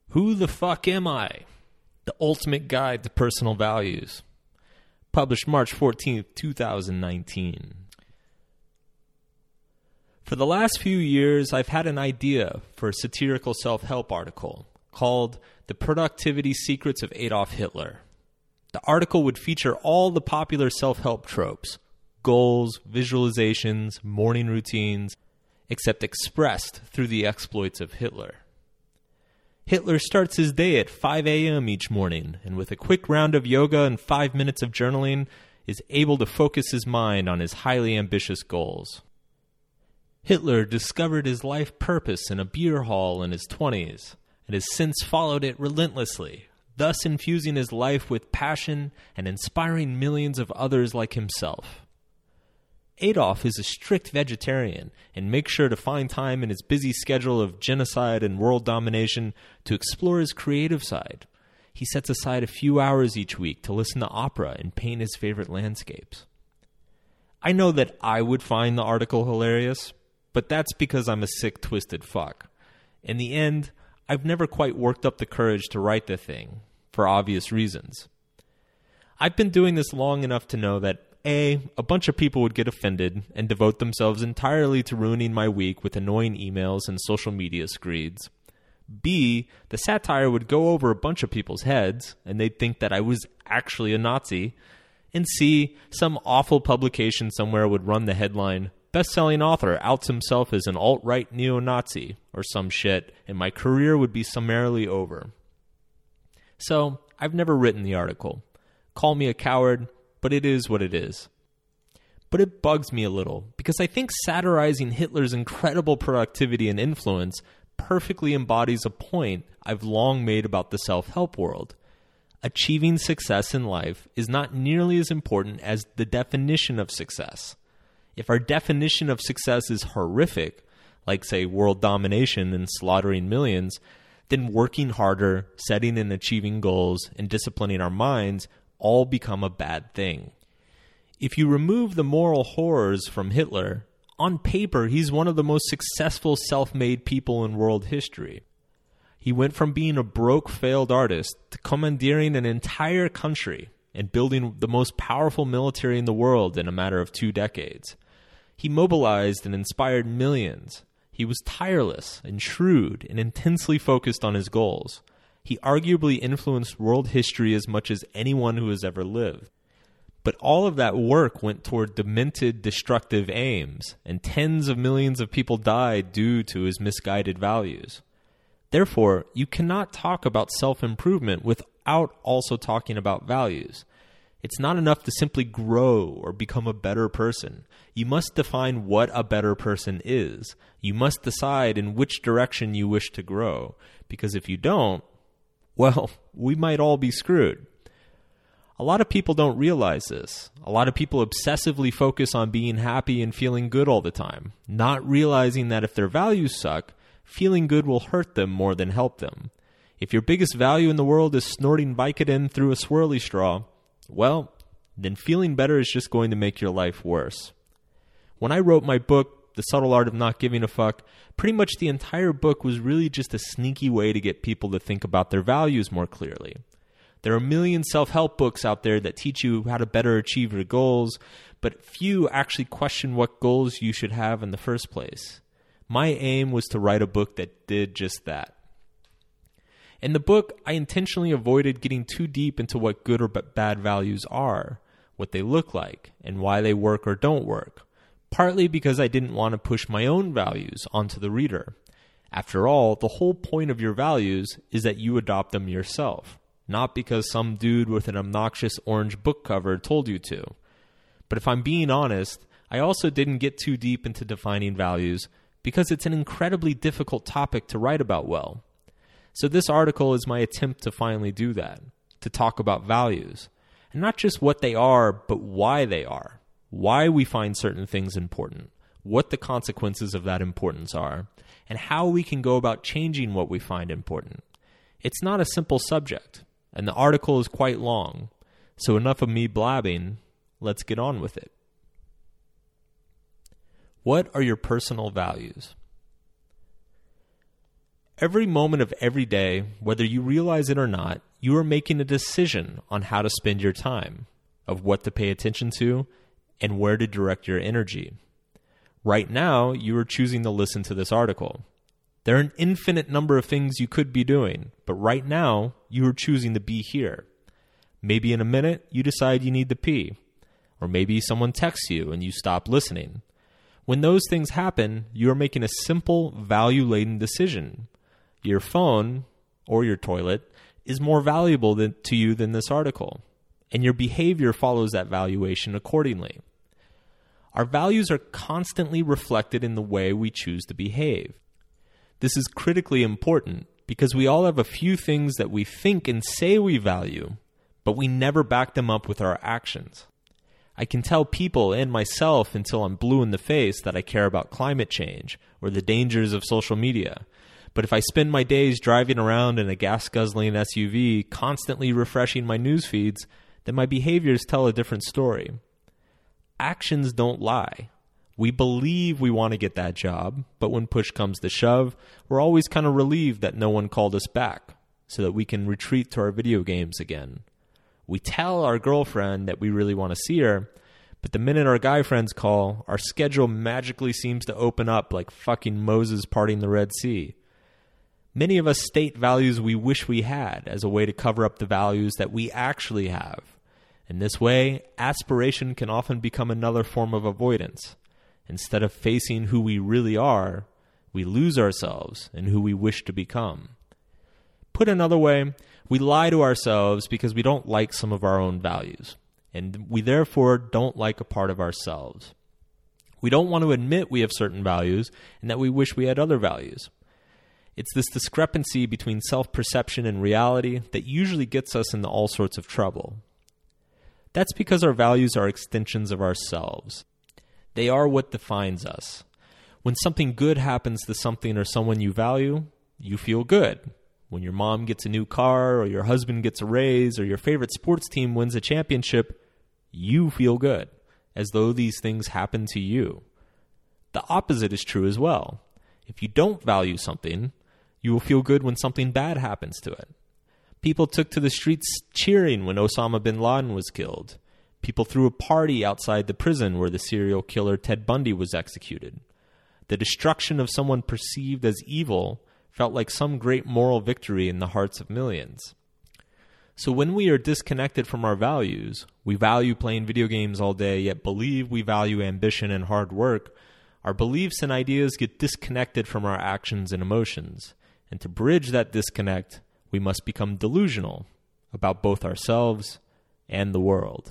Who the Fuck Am I? The Ultimate Guide to Personal Values. Published March 14th, 2019. For the last few years, I've had an idea for a satirical self-help article called The Productivity Secrets of Adolf Hitler. The article would feature all the popular self-help tropes, goals, visualizations, morning routines, except expressed through the exploits of Hitler. Hitler starts his day at 5 a.m. each morning, and with a quick round of yoga and 5 minutes of journaling, is able to focus his mind on his highly ambitious goals. Hitler discovered his life purpose in a beer hall in his 20s, and has since followed it relentlessly, thus infusing his life with passion and inspiring millions of others like himself. Adolf is a strict vegetarian and makes sure to find time in his busy schedule of genocide and world domination to explore his creative side. He sets aside a few hours each week to listen to opera and paint his favorite landscapes. I know that I would find the article hilarious, but that's because I'm a sick, twisted fuck. In the end, I've never quite worked up the courage to write the thing, for obvious reasons. I've been doing this long enough to know that A, a bunch of people would get offended and devote themselves entirely to ruining my week with annoying emails and social media screeds. B, the satire would go over a bunch of people's heads, and they'd think that I was actually a Nazi. And C, some awful publication somewhere would run the headline, "Best-selling author outs himself as an alt-right neo-Nazi," or some shit, and my career would be summarily over. So, I've never written the article. Call me a coward, but it is what it is. But it bugs me a little, because I think satirizing Hitler's incredible productivity and influence perfectly embodies a point I've long made about the self-help world. Achieving success in life is not nearly as important as the definition of success. If our definition of success is horrific, like, say, world domination and slaughtering millions, then working harder, setting and achieving goals, and disciplining our minds all become a bad thing. If you remove the moral horrors from Hitler, on paper he's one of the most successful self-made people in world history. He went from being a broke, failed artist to commandeering an entire country and building the most powerful military in the world in a matter of 2 decades. He mobilized and inspired millions. He was tireless and shrewd and intensely focused on his goals. He arguably influenced world history as much as anyone who has ever lived. But all of that work went toward demented, destructive aims, and tens of millions of people died due to his misguided values. Therefore, you cannot talk about self-improvement without also talking about values. It's not enough to simply grow or become a better person. You must define what a better person is. You must decide in which direction you wish to grow, because if you don't, well, we might all be screwed. A lot of people don't realize this. A lot of people obsessively focus on being happy and feeling good all the time, not realizing that if their values suck, feeling good will hurt them more than help them. If your biggest value in the world is snorting Vicodin through a swirly straw, well, then feeling better is just going to make your life worse. When I wrote my book, The Subtle Art of Not Giving a Fuck, pretty much the entire book was really just a sneaky way to get people to think about their values more clearly. There are a million self-help books out there that teach you how to better achieve your goals, but few actually question what goals you should have in the first place. My aim was to write a book that did just that. In the book, I intentionally avoided getting too deep into what good or bad values are, what they look like, and why they work or don't work, partly because I didn't want to push my own values onto the reader. After all, the whole point of your values is that you adopt them yourself, not because some dude with an obnoxious orange book cover told you to. But if I'm being honest, I also didn't get too deep into defining values because it's an incredibly difficult topic to write about well. So this article is my attempt to finally do that, to talk about values, and not just what they are, but why they are, why we find certain things important, what the consequences of that importance are, and how we can go about changing what we find important. It's not a simple subject, and the article is quite long, so enough of me blabbing, let's get on with it. What are your personal values? Every moment of every day, whether you realize it or not, you are making a decision on how to spend your time, of what to pay attention to, and where to direct your energy. Right now, you are choosing to listen to this article. There are an infinite number of things you could be doing, but right now, you are choosing to be here. Maybe in a minute, you decide you need to pee. Or maybe someone texts you and you stop listening. When those things happen, you are making a simple, value-laden decision. Your phone, or your toilet, is more valuable to you than this article, and your behavior follows that valuation accordingly. Our values are constantly reflected in the way we choose to behave. This is critically important because we all have a few things that we think and say we value, but we never back them up with our actions. I can tell people and myself until I'm blue in the face that I care about climate change or the dangers of social media. But if I spend my days driving around in a gas-guzzling SUV, constantly refreshing my news feeds, then my behaviors tell a different story. Actions don't lie. We believe we want to get that job, but when push comes to shove, we're always kind of relieved that no one called us back, so that we can retreat to our video games again. We tell our girlfriend that we really want to see her, but the minute our guy friends call, our schedule magically seems to open up like fucking Moses parting the Red Sea. Many of us state values we wish we had as a way to cover up the values that we actually have. In this way, aspiration can often become another form of avoidance. Instead of facing who we really are, we lose ourselves in who we wish to become. Put another way, we lie to ourselves because we don't like some of our own values, and we therefore don't like a part of ourselves. We don't want to admit we have certain values and that we wish we had other values. It's this discrepancy between self-perception and reality that usually gets us into all sorts of trouble. That's because our values are extensions of ourselves. They are what defines us. When something good happens to something or someone you value, you feel good. When your mom gets a new car, or your husband gets a raise, or your favorite sports team wins a championship, you feel good, as though these things happen to you. The opposite is true as well. If you don't value something, you will feel good when something bad happens to it. People took to the streets cheering when Osama bin Laden was killed. People threw a party outside the prison where the serial killer Ted Bundy was executed. The destruction of someone perceived as evil felt like some great moral victory in the hearts of millions. So when we are disconnected from our values, we value playing video games all day, yet believe we value ambition and hard work, our beliefs and ideas get disconnected from our actions and emotions. And to bridge that disconnect, we must become delusional about both ourselves and the world.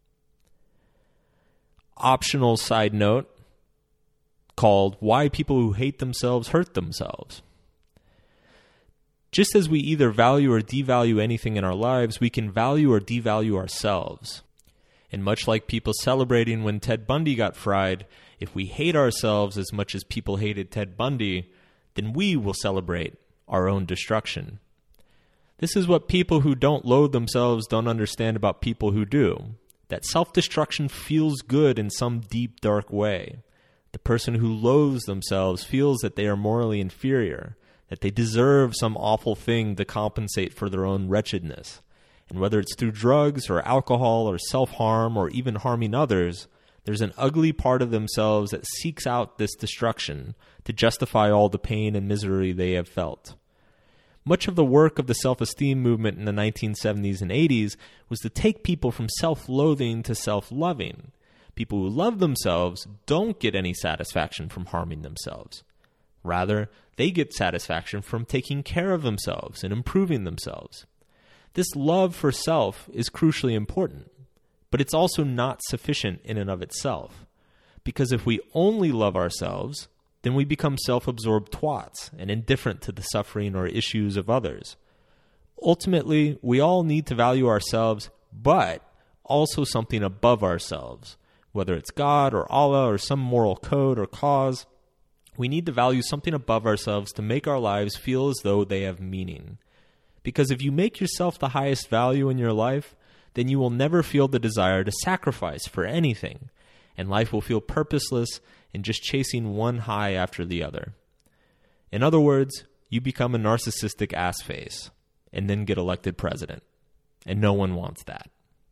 Optional side note called Why People Who Hate Themselves Hurt Themselves. Just as we either value or devalue anything in our lives, we can value or devalue ourselves. And much like people celebrating when Ted Bundy got fried, if we hate ourselves as much as people hated Ted Bundy, then we will celebrate our own destruction. This is what people who don't loathe themselves don't understand about people who do. That self-destruction feels good in some deep, dark way. The person who loathes themselves feels that they are morally inferior, that they deserve some awful thing to compensate for their own wretchedness. And whether it's through drugs or alcohol or self-harm or even harming others, there's an ugly part of themselves that seeks out this destruction to justify all the pain and misery they have felt. Much of the work of the self-esteem movement in the 1970s and 80s was to take people from self-loathing to self-loving. People who love themselves don't get any satisfaction from harming themselves. Rather, they get satisfaction from taking care of themselves and improving themselves. This love for self is crucially important, but it's also not sufficient in and of itself. Because if we only love ourselves, then we become self-absorbed twats and indifferent to the suffering or issues of others. Ultimately, we all need to value ourselves, but also something above ourselves. Whether it's God or Allah or some moral code or cause, we need to value something above ourselves to make our lives feel as though they have meaning. Because if you make yourself the highest value in your life, then you will never feel the desire to sacrifice for anything, and life will feel purposeless in just chasing one high after the other. In other words, you become a narcissistic ass face and then get elected president. And no one wants that.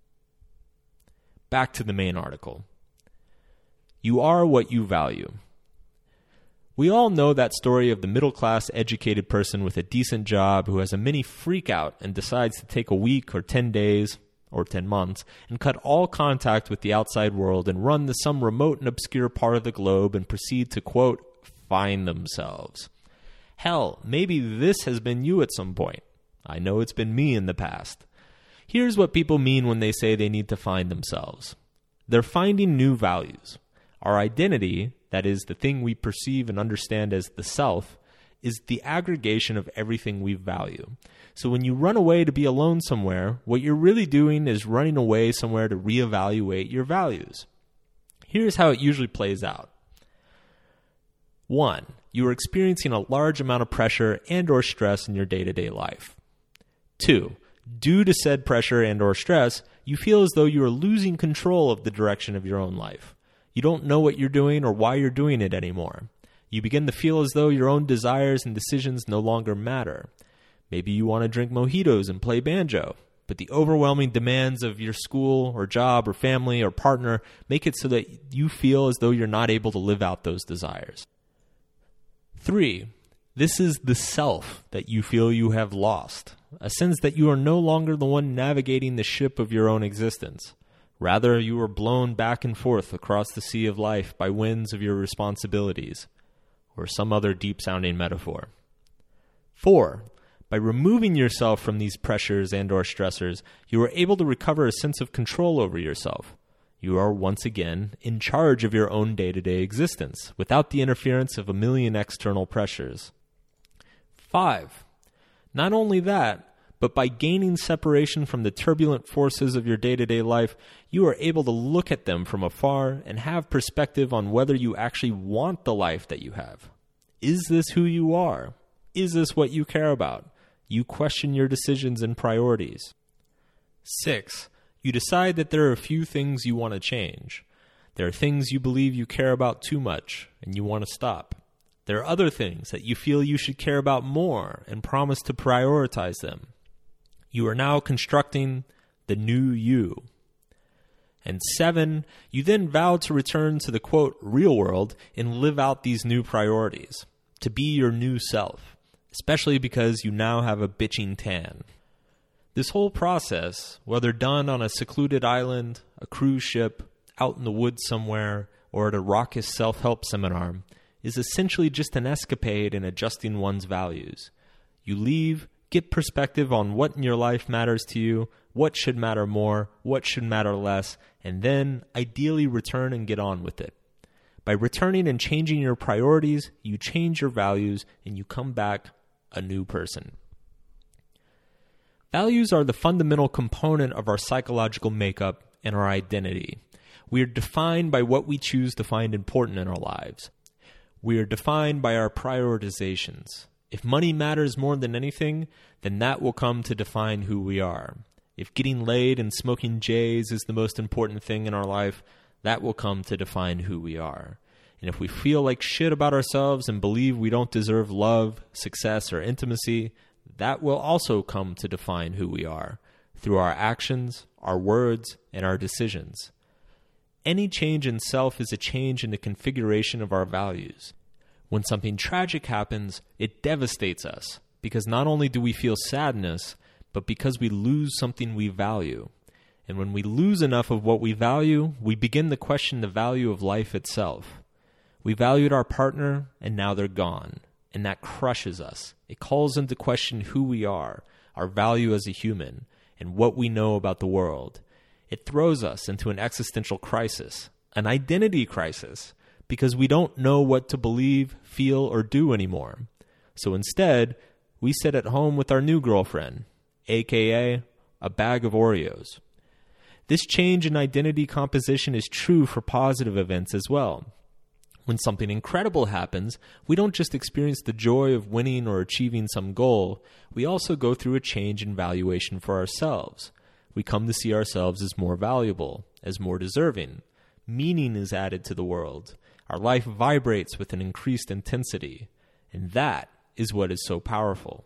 Back to the main article. You are what you value. We all know that story of the middle-class educated person with a decent job who has a mini freak out and decides to take a week or 10 days or 10 months and cut all contact with the outside world and run to some remote and obscure part of the globe and proceed to, quote, find themselves. Hell, maybe this has been you at some point. I know it's been me in the past. Here's what people mean when they say they need to find themselves. They're finding new values. Our identity, that is, the thing we perceive and understand as the self, is the aggregation of everything we value. So when you run away to be alone somewhere, what you're really doing is running away somewhere to reevaluate your values. Here's how it usually plays out. 1. You are experiencing a large amount of pressure and or stress in your day-to-day life. 2. Due to said pressure and or stress, you feel as though you are losing control of the direction of your own life. You don't know what you're doing or why you're doing it anymore. You begin to feel as though your own desires and decisions no longer matter. Maybe you want to drink mojitos and play banjo, but the overwhelming demands of your school or job or family or partner make it so that you feel as though you're not able to live out those desires. 3. This is the self that you feel you have lost, a sense that you are no longer the one navigating the ship of your own existence. Rather, you are blown back and forth across the sea of life by winds of your responsibilities, or some other deep-sounding metaphor. 4. By removing yourself from these pressures and or stressors, you are able to recover a sense of control over yourself. You are once again in charge of your own day-to-day existence, without the interference of a million external pressures. 5. Not only that, but by gaining separation from the turbulent forces of your day-to-day life, you are able to look at them from afar and have perspective on whether you actually want the life that you have. Is this who you are? Is this what you care about? You question your decisions and priorities. 6. You decide that there are a few things you want to change. There are things you believe you care about too much and you want to stop. There are other things that you feel you should care about more and promise to prioritize them. You are now constructing the new you. And 7, you then vow to return to the, quote, real world and live out these new priorities, to be your new self, especially because you now have a bitching tan. This whole process, whether done on a secluded island, a cruise ship, out in the woods somewhere, or at a raucous self-help seminar, is essentially just an escapade in adjusting one's values. You leave, get perspective on what in your life matters to you, what should matter more, what should matter less, and then ideally return and get on with it. By returning and changing your priorities, you change your values and you come back a new person. Values are the fundamental component of our psychological makeup and our identity. We are defined by what we choose to find important in our lives. We are defined by our prioritizations. If money matters more than anything, then that will come to define who we are. If getting laid and smoking J's is the most important thing in our life, that will come to define who we are. And if we feel like shit about ourselves and believe we don't deserve love, success, or intimacy, that will also come to define who we are through our actions, our words, and our decisions. Any change in self is a change in the configuration of our values. When something tragic happens, it devastates us because not only do we feel sadness, but because we lose something we value. And when we lose enough of what we value, we begin to question the value of life itself. We valued our partner, and now they're gone. And that crushes us. It calls into question who we are, our value as a human, and what we know about the world. It throws us into an existential crisis, an identity crisis, because we don't know what to believe, feel, or do anymore. So instead, we sit at home with our new girlfriend, aka a bag of Oreos. This change in identity composition is true for positive events as well. When something incredible happens, we don't just experience the joy of winning or achieving some goal, we also go through a change in valuation for ourselves. We come to see ourselves as more valuable, as more deserving. Meaning is added to the world. Our life vibrates with an increased intensity. And that is what is so powerful.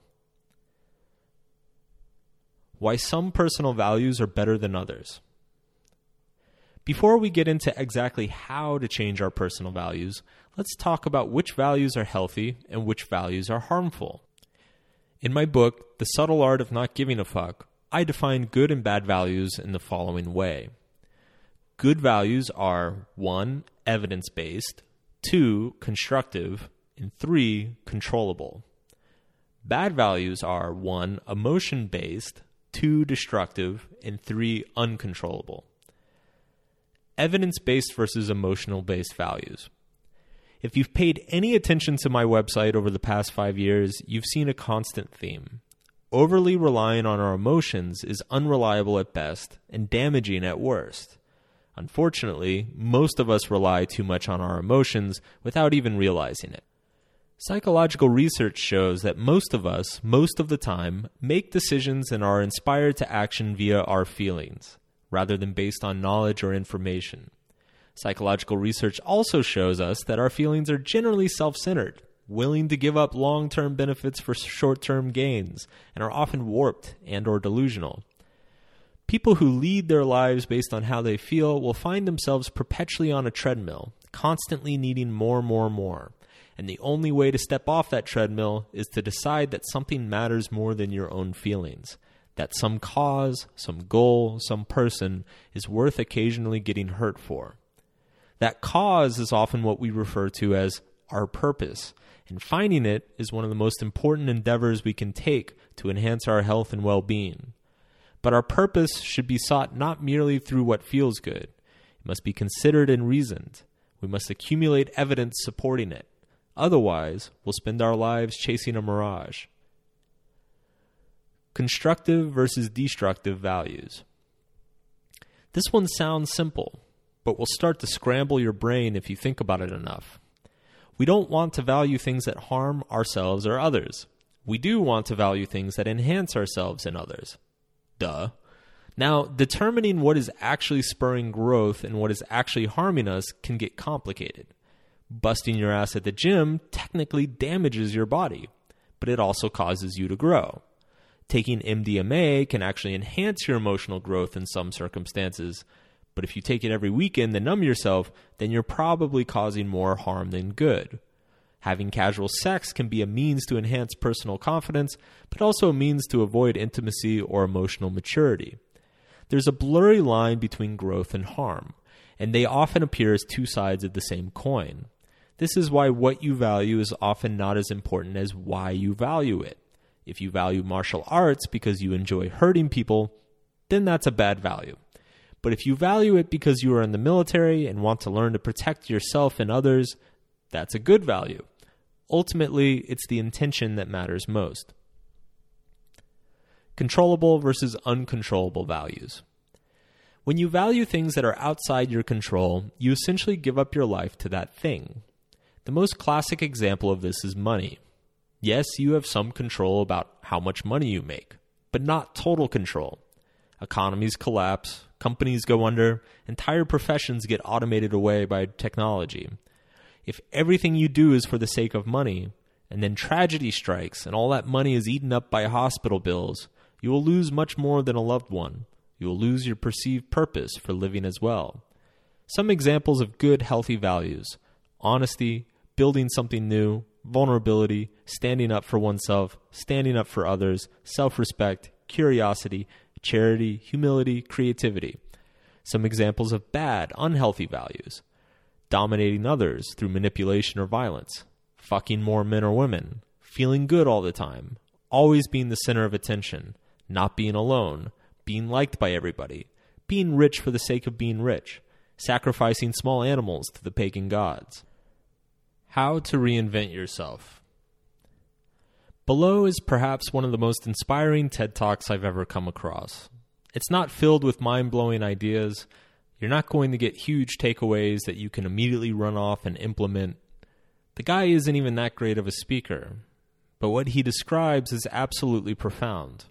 Why some personal values are better than others. Before we get into exactly how to change our personal values, let's talk about which values are healthy and which values are harmful. In my book, The Subtle Art of Not Giving a Fuck, I define good and bad values in the following way. Good values are 1. Evidence-based, 2. Constructive, and 3. Controllable. Bad values are 1. Emotion-based, 2. Destructive, and 3. Uncontrollable. Evidence-based versus emotional-based values. If you've paid any attention to my website over the past 5 years, you've seen a constant theme. Overly relying on our emotions is unreliable at best and damaging at worst. Unfortunately, most of us rely too much on our emotions without even realizing it. Psychological research shows that most of us, most of the time, make decisions and are inspired to action via our feelings, rather than based on knowledge or information. Psychological research also shows us that our feelings are generally self-centered, willing to give up long-term benefits for short-term gains, and are often warped and or delusional. People who lead their lives based on how they feel will find themselves perpetually on a treadmill, constantly needing more. And the only way to step off that treadmill is to decide that something matters more than your own feelings, that some cause, some goal, some person is worth occasionally getting hurt for. That cause is often what we refer to as our purpose, and finding it is one of the most important endeavors we can take to enhance our health and well-being. But our purpose should be sought not merely through what feels good. It must be considered and reasoned. We must accumulate evidence supporting it. Otherwise, we'll spend our lives chasing a mirage. Constructive versus destructive values. This one sounds simple, but will start to scramble your brain if you think about it enough. We don't want to value things that harm ourselves or others. We do want to value things that enhance ourselves and others. Duh. Now, determining what is actually spurring growth and what is actually harming us can get complicated. Busting your ass at the gym technically damages your body, but it also causes you to grow. Taking MDMA can actually enhance your emotional growth in some circumstances, but if you take it every weekend to numb yourself, then you're probably causing more harm than good. Having casual sex can be a means to enhance personal confidence, but also a means to avoid intimacy or emotional maturity. There's a blurry line between growth and harm, and they often appear as two sides of the same coin. This is why what you value is often not as important as why you value it. If you value martial arts because you enjoy hurting people, then that's a bad value. But if you value it because you are in the military and want to learn to protect yourself and others, that's a good value. Ultimately, it's the intention that matters most. Controllable versus uncontrollable values. When you value things that are outside your control, you essentially give up your life to that thing. The most classic example of this is money. Yes, you have some control about how much money you make, but not total control. Economies collapse, companies go under, entire professions get automated away by technology. If everything you do is for the sake of money, and then tragedy strikes and all that money is eaten up by hospital bills, you will lose much more than a loved one. You will lose your perceived purpose for living as well. Some examples of good, healthy values: honesty, building something new, vulnerability, standing up for oneself, standing up for others, self-respect, curiosity, charity, humility, creativity. Some examples of bad, unhealthy values: dominating others through manipulation or violence, fucking more men or women, feeling good all the time, always being the center of attention, not being alone, being liked by everybody, being rich for the sake of being rich, sacrificing small animals to the pagan gods. How to reinvent yourself. Below is perhaps one of the most inspiring TED Talks I've ever come across. It's not filled with mind-blowing ideas. You're not going to get huge takeaways that you can immediately run off and implement. The guy isn't even that great of a speaker, but what he describes is absolutely profound.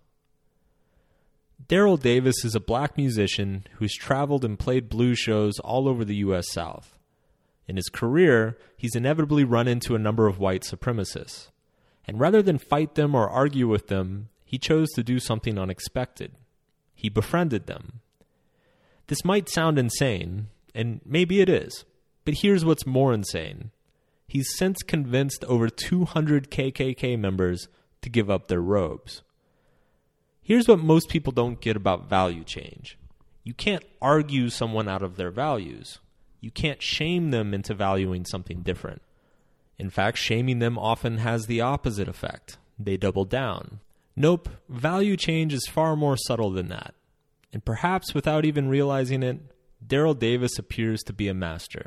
Daryl Davis is a black musician who's traveled and played blues shows all over the U.S. South. In his career, he's inevitably run into a number of white supremacists. And rather than fight them or argue with them, he chose to do something unexpected. He befriended them. This might sound insane, and maybe it is, but here's what's more insane. He's since convinced over 200 KKK members to give up their robes. Here's what most people don't get about value change. You can't argue someone out of their values. You can't shame them into valuing something different. In fact, shaming them often has the opposite effect. They double down. Nope, value change is far more subtle than that. And perhaps without even realizing it, Daryl Davis appears to be a master.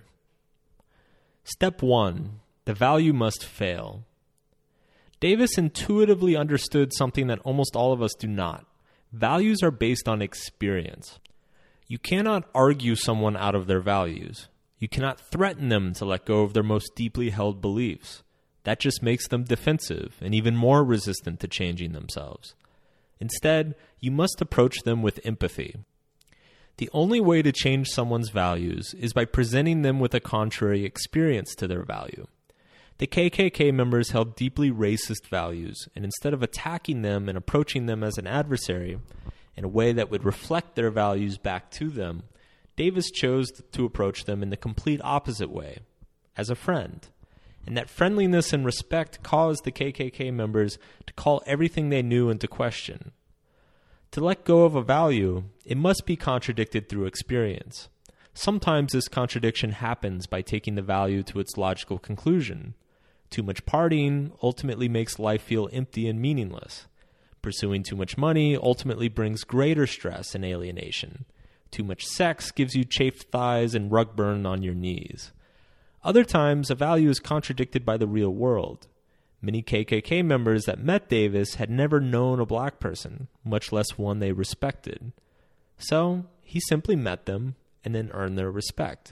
Step 1. The value must fail. Davis intuitively understood something that almost all of us do not. Values are based on experience. You cannot argue someone out of their values. You cannot threaten them to let go of their most deeply held beliefs. That just makes them defensive and even more resistant to changing themselves. Instead, you must approach them with empathy. The only way to change someone's values is by presenting them with a contrary experience to their value. The KKK members held deeply racist values, and instead of attacking them and approaching them as an adversary in a way that would reflect their values back to them, Davis chose to approach them in the complete opposite way, as a friend. And that friendliness and respect caused the KKK members to call everything they knew into question. To let go of a value, it must be contradicted through experience. Sometimes this contradiction happens by taking the value to its logical conclusion. Too much partying ultimately makes life feel empty and meaningless. Pursuing too much money ultimately brings greater stress and alienation. Too much sex gives you chafed thighs and rug burn on your knees. Other times, a value is contradicted by the real world. Many KKK members that met Davis had never known a black person, much less one they respected. So, he simply met them and then earned their respect.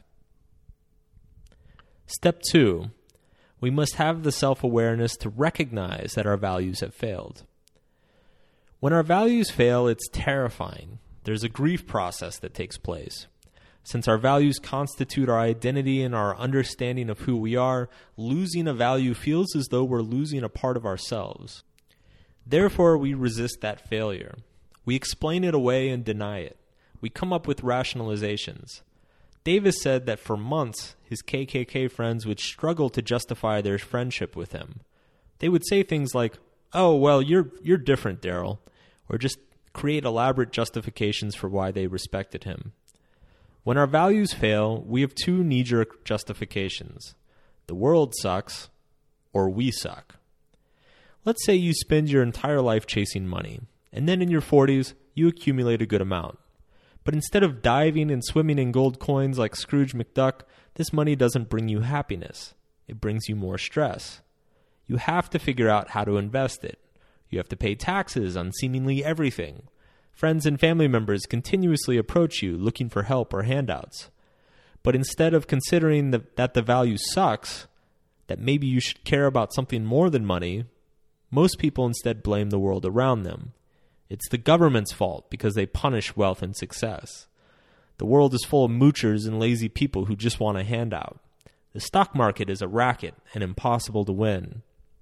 Step 2. We must have the self-awareness to recognize that our values have failed. When our values fail, it's terrifying. There's a grief process that takes place. Since our values constitute our identity and our understanding of who we are, losing a value feels as though we're losing a part of ourselves. Therefore, we resist that failure. We explain it away and deny it. We come up with rationalizations. Davis said that for months, his KKK friends would struggle to justify their friendship with him. They would say things like, "Oh, well, you're different, Daryl," or just create elaborate justifications for why they respected him. When our values fail, we have two knee-jerk justifications. The world sucks, or we suck. Let's say you spend your entire life chasing money, and then in your 40s, you accumulate a good amount. But instead of diving and swimming in gold coins like Scrooge McDuck, this money doesn't bring you happiness. It brings you more stress. You have to figure out how to invest it. You have to pay taxes on seemingly everything. Friends and family members continuously approach you looking for help or handouts. But instead of considering that the value sucks, that maybe you should care about something more than money, most people instead blame the world around them. It's the government's fault because they punish wealth and success. The world is full of moochers and lazy people who just want a handout. The stock market is a racket and impossible to win.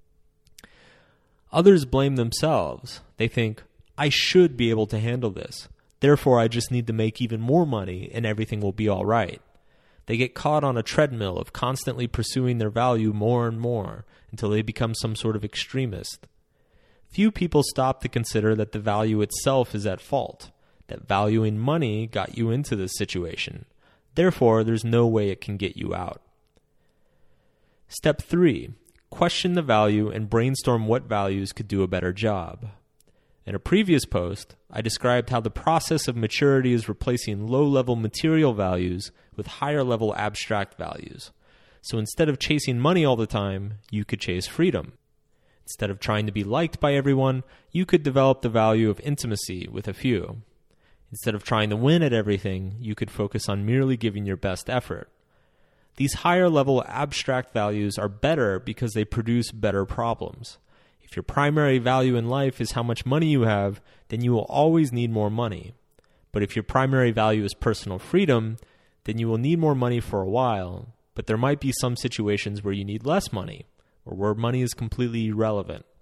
Others blame themselves. They think, I should be able to handle this. Therefore, I just need to make even more money and everything will be all right. They get caught on a treadmill of constantly pursuing their value more and more until they become some sort of extremist. Few people stop to consider that the value itself is at fault, that valuing money got you into this situation. Therefore, there's no way it can get you out. Step 3. Question the value and brainstorm what values could do a better job. In a previous post, I described how the process of maturity is replacing low-level material values with higher-level abstract values. So instead of chasing money all the time, you could chase freedom. Instead of trying to be liked by everyone, you could develop the value of intimacy with a few. Instead of trying to win at everything, you could focus on merely giving your best effort. These higher-level abstract values are better because they produce better problems. If your primary value in life is how much money you have, then you will always need more money. But if your primary value is personal freedom, then you will need more money for a while, but there might be some situations where you need less money, or where money is completely irrelevant.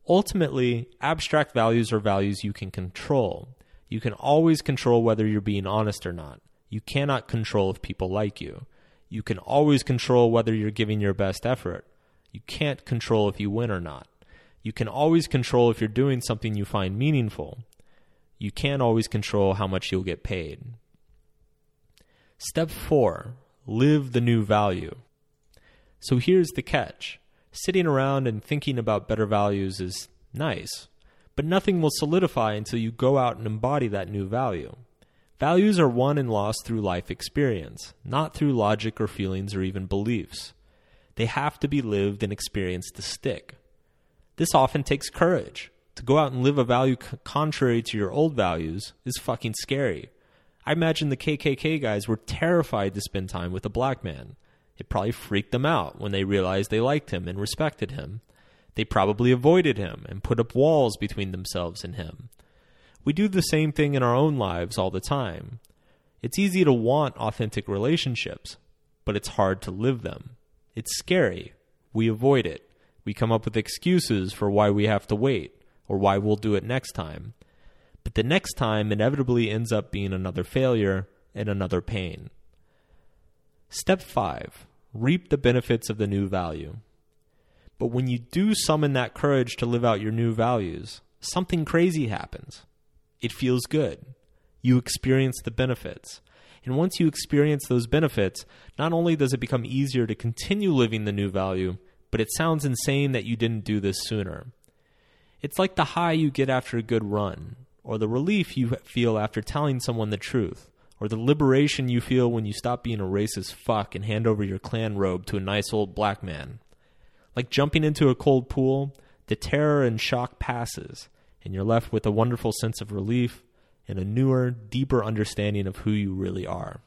Ultimately, abstract values are values you can control. You can always control whether you're being honest or not. You cannot control if people like you. You can always control whether you're giving your best effort. You can't control if you win or not. You can always control if you're doing something you find meaningful. You can't always control how much you'll get paid. Step 4, live the new value. So here's the catch. Sitting around and thinking about better values is nice, but nothing will solidify until you go out and embody that new value. Values are won and lost through life experience, not through logic or feelings or even beliefs. They have to be lived and experienced to stick. This often takes courage. To go out and live a value contrary to your old values is fucking scary. I imagine the KKK guys were terrified to spend time with a black man. It probably freaked them out when they realized they liked him and respected him. They probably avoided him and put up walls between themselves and him. We do the same thing in our own lives all the time. It's easy to want authentic relationships, but it's hard to live them. It's scary. We avoid it. We come up with excuses for why we have to wait or why we'll do it next time. But the next time inevitably ends up being another failure and another pain. Step 5, reap the benefits of the new value. But when you do summon that courage to live out your new values, something crazy happens. It feels good. You experience the benefits. And once you experience those benefits, not only does it become easier to continue living the new value, but it sounds insane that you didn't do this sooner. It's like the high you get after a good run, or the relief you feel after telling someone the truth, or the liberation you feel when you stop being a racist fuck and hand over your Klan robe to a nice old black man. Like jumping into a cold pool, the terror and shock passes, and you're left with a wonderful sense of relief and a newer, deeper understanding of who you really are.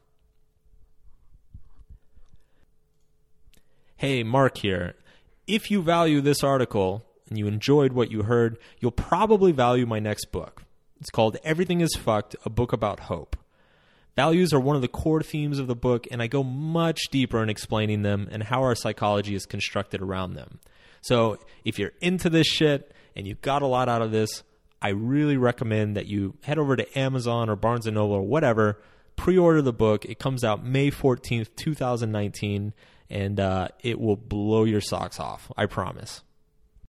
Hey, Mark here. If you value this article and you enjoyed what you heard, you'll probably value my next book. It's called Everything is Fucked, a book about hope. Values are one of the core themes of the book, and I go much deeper in explaining them and how our psychology is constructed around them. So if you're into this shit and you got a lot out of this, I really recommend that you head over to Amazon or Barnes & Noble or whatever, pre-order the book. It comes out May 14th, 2019, and it will blow your socks off. I promise.